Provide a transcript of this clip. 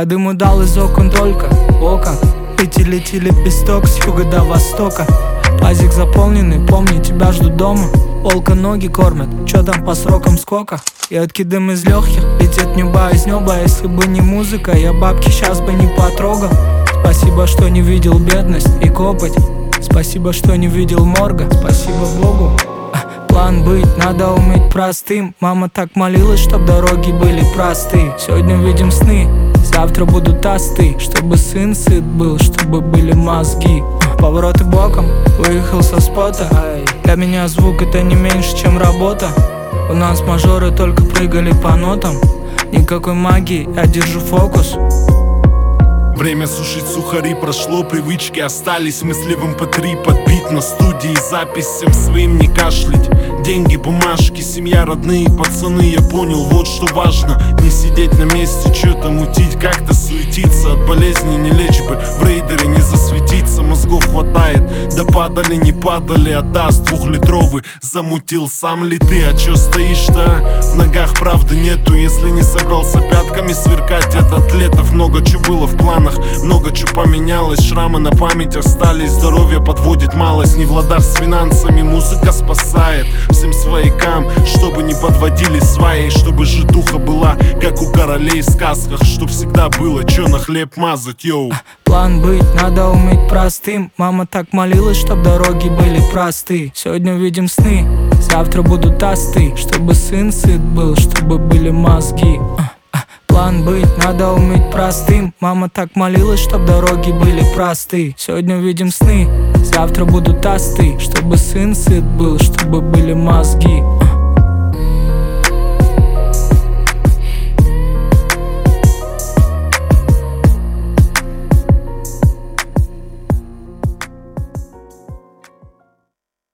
Я дыму дал из окон только окон. Лети лепесток с юга до востока. Тазик заполненный, помни, тебя жду дома. Волка ноги кормят, чё там по срокам сколько? Едкий дым из легких, летит нюба из неба. Если бы не музыка, я бабки сейчас бы не потрогал. Спасибо, что не видел бедность и копоть. Спасибо, что не видел морга. Спасибо Богу. План быть, надо уметь простым. Мама так молилась, чтоб дороги были простые. Сегодня видим сны, завтра будут тосты. Чтобы сын сыт был, чтобы были мозги. Повороты боком, выехал со спота. Для меня звук это не меньше, чем работа. У нас мажоры только прыгали по нотам. Никакой магии, я держу фокус. Время сушить сухари прошло, привычки остались. Мысли в MP3 подбит на студии, запись всем своим не кашлять. Деньги, бумажки, семья, родные пацаны. Я понял, вот что важно. Не сидеть на месте, что-то мутить, как-то суетиться. От болезни не лечь бы, в рейдере не засветиться. Мозгов хватает, да падали, не падали. Отдаст двухлитровый, замутил сам ли ты? А чё стоишь-то? В ногах правды нету, если не собрался пятками сверкать от атлетов. Много чё было в планах, много чё поменялось. Шрамы на память остались, здоровье подводит малость. Не в ладах с финансами, музыка спасает. Всем своякам, чтобы не подводили сваи. Чтобы житуха была, как у королей в сказках. Чтоб всегда было чё на хлеб мазать, йоу. План быть, надо уметь простым. Мама так молилась, чтоб дороги были просты. Сегодня видим сны, завтра будут тосты. Чтобы сын сыт был, чтобы были мозги. План быть, надо уметь простым. Мама так молилась, чтоб дороги были просты. Сегодня видим сны, завтра будут тосты. Чтобы сын сыт был, чтобы были мозги.